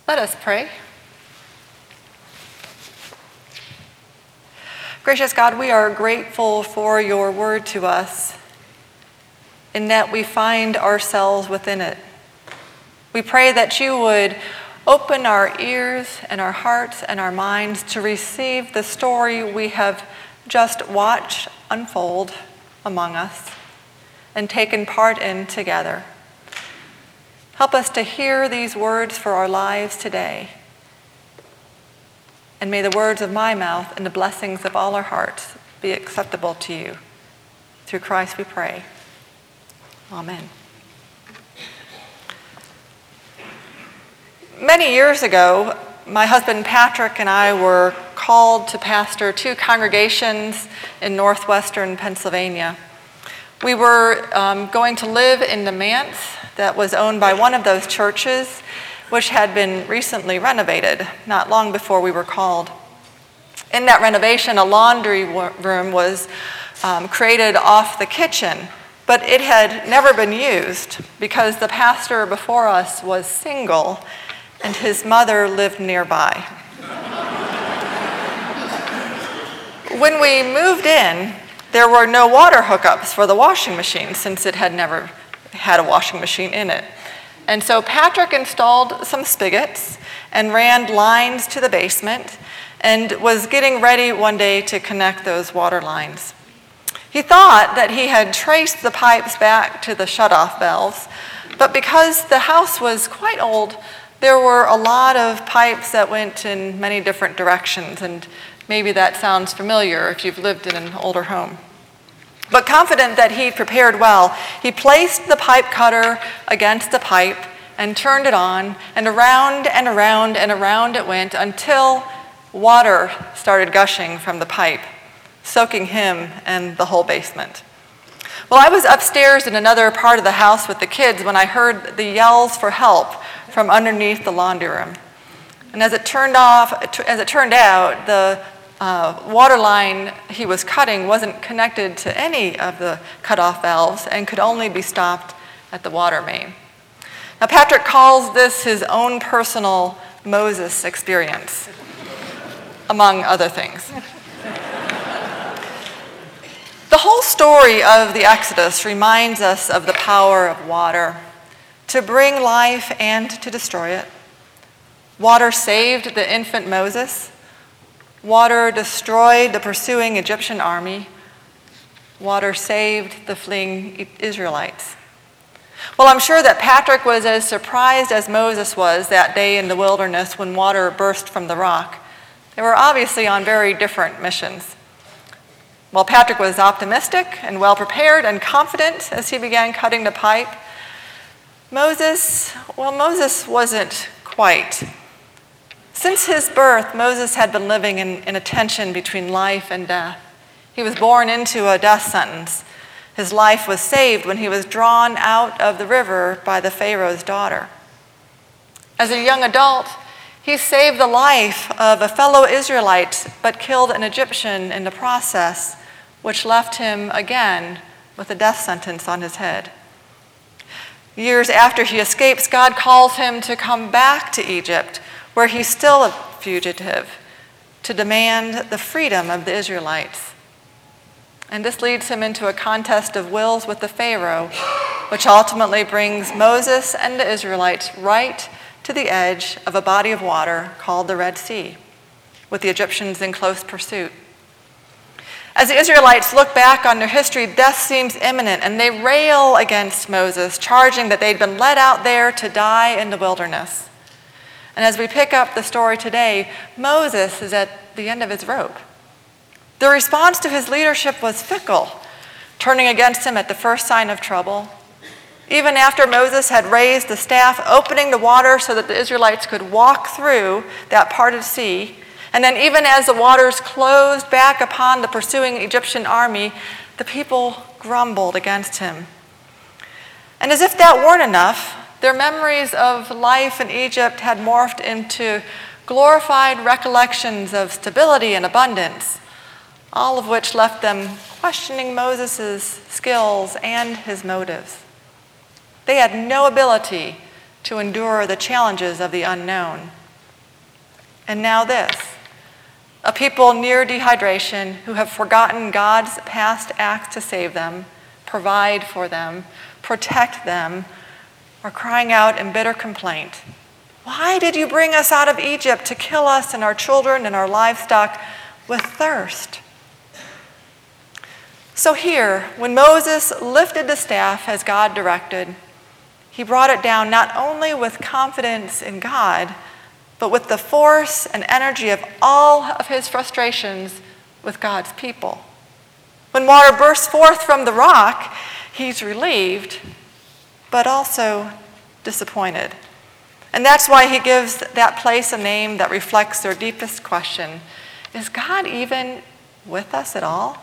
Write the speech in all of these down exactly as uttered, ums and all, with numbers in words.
Let us pray. Gracious God, we are grateful for your word to us, in that we find ourselves within it. We pray that you would open our ears and our hearts and our minds to receive the story we have just watched unfold among us and taken part in together. Help us to hear these words for our lives today. And may the words of my mouth and the blessings of all our hearts be acceptable to you. Through Christ we pray. Amen. Many years ago, my husband Patrick and I were called to pastor two congregations in northwestern Pennsylvania. We were um, going to live in the manse that was owned by one of those churches, which had been recently renovated, not long before we were called. In that renovation, a laundry room was um, created off the kitchen, but it had never been used because the pastor before us was single and his mother lived nearby. When we moved in, there were no water hookups for the washing machine since it had never had a washing machine in it. And so Patrick installed some spigots and ran lines to the basement and was getting ready one day to connect those water lines. He thought that he had traced the pipes back to the shutoff valves, but because the house was quite old, there were a lot of pipes that went in many different directions, and maybe that sounds familiar if you've lived in an older home. But confident that he'd prepared well, he placed the pipe cutter against the pipe and turned it on, and around and around and around it went until water started gushing from the pipe, soaking him and the whole basement. Well, I was upstairs in another part of the house with the kids when I heard the yells for help from underneath the laundry room. And as it turned off, as it turned out, the Uh, water line he was cutting wasn't connected to any of the cutoff valves and could only be stopped at the water main. Now, Patrick calls this his own personal Moses experience, among other things. The whole story of the Exodus reminds us of the power of water to bring life and to destroy it. Water saved the infant Moses. Water destroyed the pursuing Egyptian army. Water saved the fleeing Israelites. Well, I'm sure that Patrick was as surprised as Moses was that day in the wilderness when water burst from the rock. They were obviously on very different missions. While Patrick was optimistic and well-prepared and confident as he began cutting the pipe, Moses, well, Moses wasn't quite. Since his birth, Moses had been living in, in a tension between life and death. He was born into a death sentence. His life was saved when he was drawn out of the river by the Pharaoh's daughter. As a young adult, he saved the life of a fellow Israelite, but killed an Egyptian in the process, which left him again with a death sentence on his head. Years after he escapes, God calls him to come back to Egypt, where he's still a fugitive, to demand the freedom of the Israelites. And this leads him into a contest of wills with the Pharaoh, which ultimately brings Moses and the Israelites right to the edge of a body of water called the Red Sea, with the Egyptians in close pursuit. As the Israelites look back on their history, death seems imminent, and they rail against Moses, charging that they'd been led out there to die in the wilderness. And as we pick up the story today, Moses is at the end of his rope. The response to his leadership was fickle, turning against him at the first sign of trouble. Even after Moses had raised the staff, opening the water so that the Israelites could walk through that parted sea, and then even as the waters closed back upon the pursuing Egyptian army, the people grumbled against him. And as if that weren't enough, their memories of life in Egypt had morphed into glorified recollections of stability and abundance, all of which left them questioning Moses' skills and his motives. They had no ability to endure the challenges of the unknown. And now this, a people near dehydration who have forgotten God's past acts to save them, provide for them, protect them, are crying out in bitter complaint. Why did you bring us out of Egypt to kill us and our children and our livestock with thirst? So here, when Moses lifted the staff as God directed, he brought it down not only with confidence in God, but with the force and energy of all of his frustrations with God's people. When water bursts forth from the rock, he's relieved, but also disappointed. And that's why he gives that place a name that reflects their deepest question. Is God even with us at all?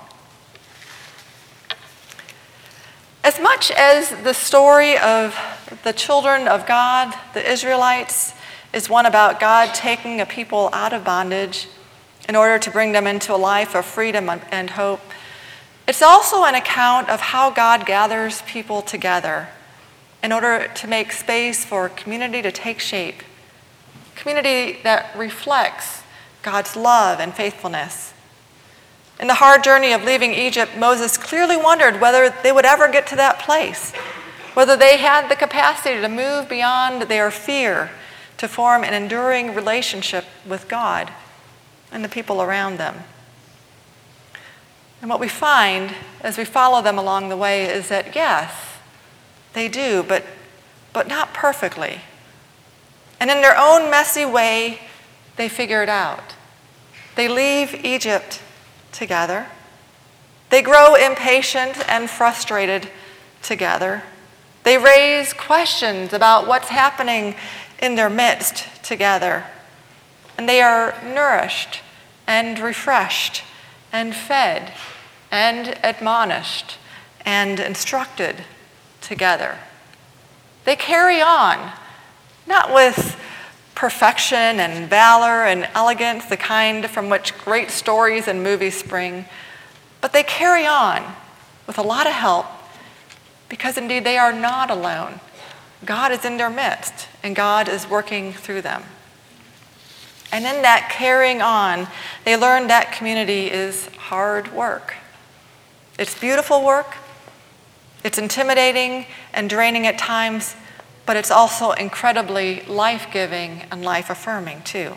As much as the story of the children of God, the Israelites, is one about God taking a people out of bondage in order to bring them into a life of freedom and hope, it's also an account of how God gathers people together in order to make space for community to take shape, community that reflects God's love and faithfulness. In the hard journey of leaving Egypt, Moses clearly wondered whether they would ever get to that place, whether they had the capacity to move beyond their fear to form an enduring relationship with God and the people around them. And what we find as we follow them along the way is that, yes, they do, but, but not perfectly. And in their own messy way, they figure it out. They leave Egypt together. They grow impatient and frustrated together. They raise questions about what's happening in their midst together. And they are nourished and refreshed and fed and admonished and instructed together. They carry on, not with perfection and valor and elegance, the kind from which great stories and movies spring, but they carry on with a lot of help because indeed they are not alone. God is in their midst and God is working through them. And in that carrying on, they learn that community is hard work. It's beautiful work. It's intimidating and draining at times, but it's also incredibly life-giving and life-affirming too.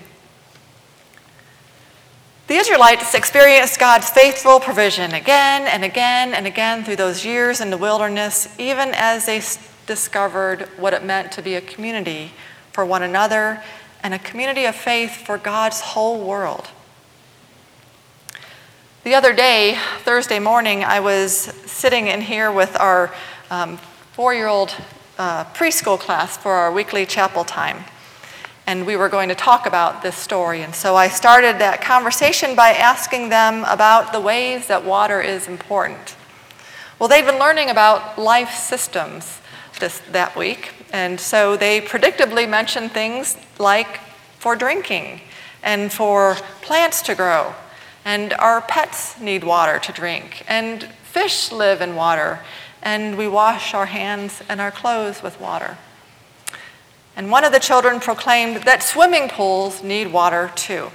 The Israelites experienced God's faithful provision again and again and again through those years in the wilderness, even as they discovered what it meant to be a community for one another and a community of faith for God's whole world. The other day, Thursday morning, I was sitting in here with our um, four-year-old uh, preschool class for our weekly chapel time. And we were going to talk about this story. And so I started that conversation by asking them about the ways that water is important. Well, they've been learning about life systems this, that week. And so they predictably mentioned things like for drinking and for plants to grow. And our pets need water to drink, and fish live in water, and we wash our hands and our clothes with water. And one of the children proclaimed that swimming pools need water too.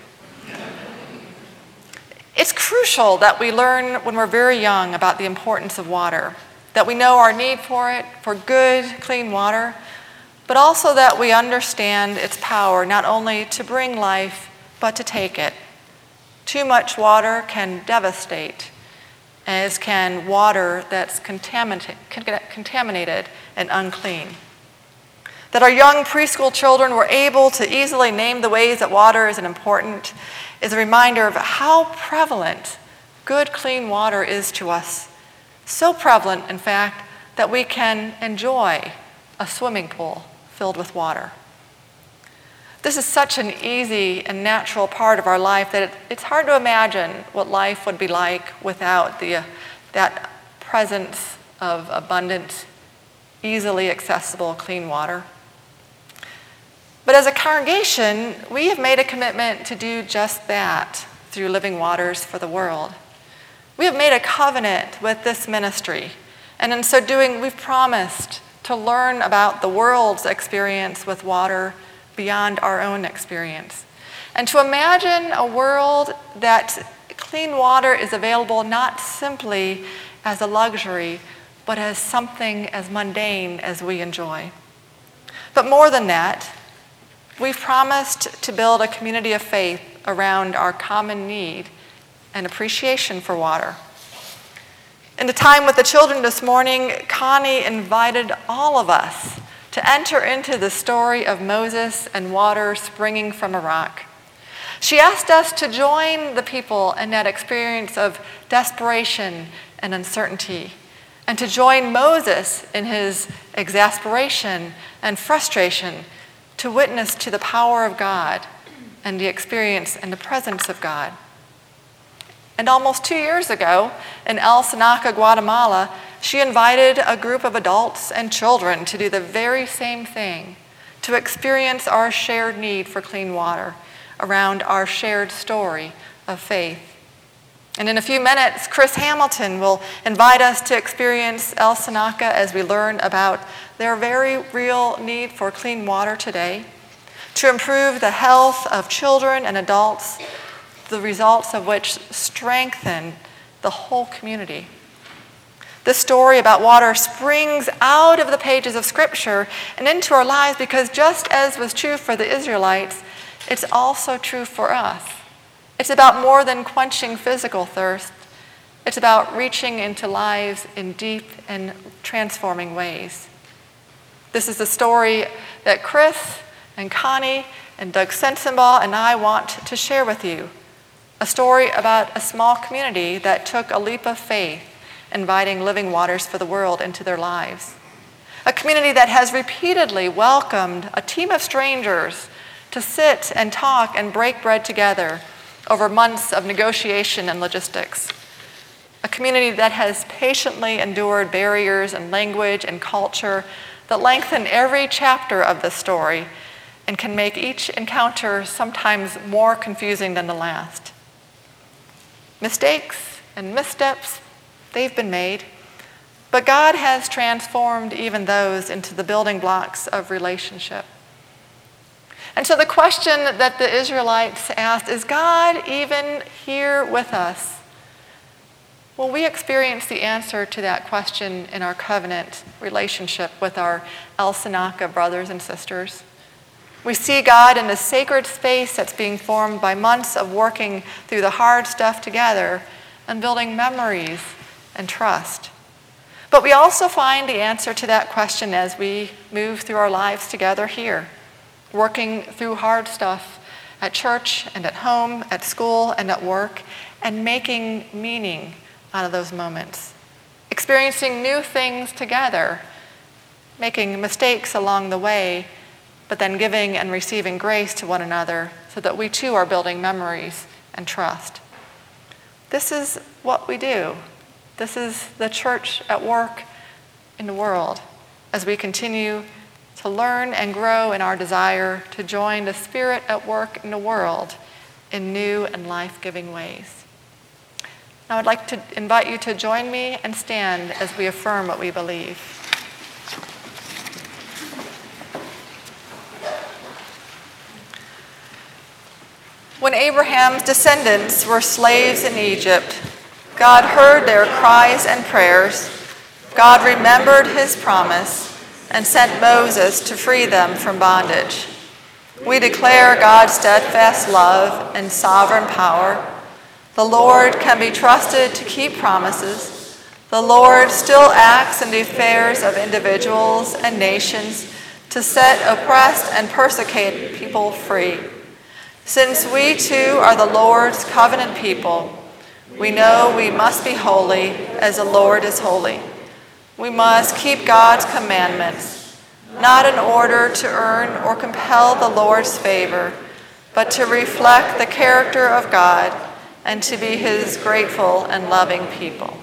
It's crucial that we learn when we're very young about the importance of water, that we know our need for it, for good, clean water, but also that we understand its power not only to bring life, but to take it. Too much water can devastate, as can water that's contaminated and unclean. That our young preschool children were able to easily name the ways that water is important is a reminder of how prevalent good, clean water is to us. So prevalent, in fact, that we can enjoy a swimming pool filled with water. This is such an easy and natural part of our life that it, it's hard to imagine what life would be like without the, uh, that presence of abundant, easily accessible, clean water. But as a congregation, we have made a commitment to do just that through Living Waters for the World. We have made a covenant with this ministry, and in so doing, we've promised to learn about the world's experience with water beyond our own experience, and to imagine a world that clean water is available not simply as a luxury, but as something as mundane as we enjoy. But more than that, we've promised to build a community of faith around our common need and appreciation for water. In the time with the children this morning, Connie invited all of us to enter into the story of Moses and water springing from a rock. She asked us to join the people in that experience of desperation and uncertainty, and to join Moses in his exasperation and frustration to witness to the power of God and the experience and the presence of God. And almost two years ago, in El Senaca, Guatemala, she invited a group of adults and children to do the very same thing, to experience our shared need for clean water around our shared story of faith. And in a few minutes, Chris Hamilton will invite us to experience El Senaca as we learn about their very real need for clean water today, to improve the health of children and adults, the results of which strengthen the whole community. This story about water springs out of the pages of Scripture and into our lives because just as was true for the Israelites, it's also true for us. It's about more than quenching physical thirst. It's about reaching into lives in deep and transforming ways. This is the story that Chris and Connie and Doug Sensenbaugh and I want to share with you. A story about a small community that took a leap of faith, inviting Living Waters for the World into their lives. A community that has repeatedly welcomed a team of strangers to sit and talk and break bread together over months of negotiation and logistics. A community that has patiently endured barriers in language and culture that lengthen every chapter of the story and can make each encounter sometimes more confusing than the last. Mistakes and missteps, they've been made, but God has transformed even those into the building blocks of relationship. And so the question that the Israelites asked, is God even here with us? Well, we experience the answer to that question in our covenant relationship with our El Senaca brothers and sisters. We see God in the sacred space that's being formed by months of working through the hard stuff together and building memories and trust. But we also find the answer to that question as we move through our lives together here, working through hard stuff at church and at home, at school and at work, and making meaning out of those moments, experiencing new things together, making mistakes along the way, but then giving and receiving grace to one another so that we too are building memories and trust. This is what we do. This is the church at work in the world as we continue to learn and grow in our desire to join the Spirit at work in the world in new and life-giving ways. Now I'd like to invite you to join me and stand as we affirm what we believe. When Abraham's descendants were slaves in Egypt, God heard their cries and prayers. God remembered his promise and sent Moses to free them from bondage. We declare God's steadfast love and sovereign power. The Lord can be trusted to keep promises. The Lord still acts in the affairs of individuals and nations to set oppressed and persecuted people free. Since we too are the Lord's covenant people, we know we must be holy as the Lord is holy. We must keep God's commandments, not in order to earn or compel the Lord's favor, but to reflect the character of God and to be his grateful and loving people.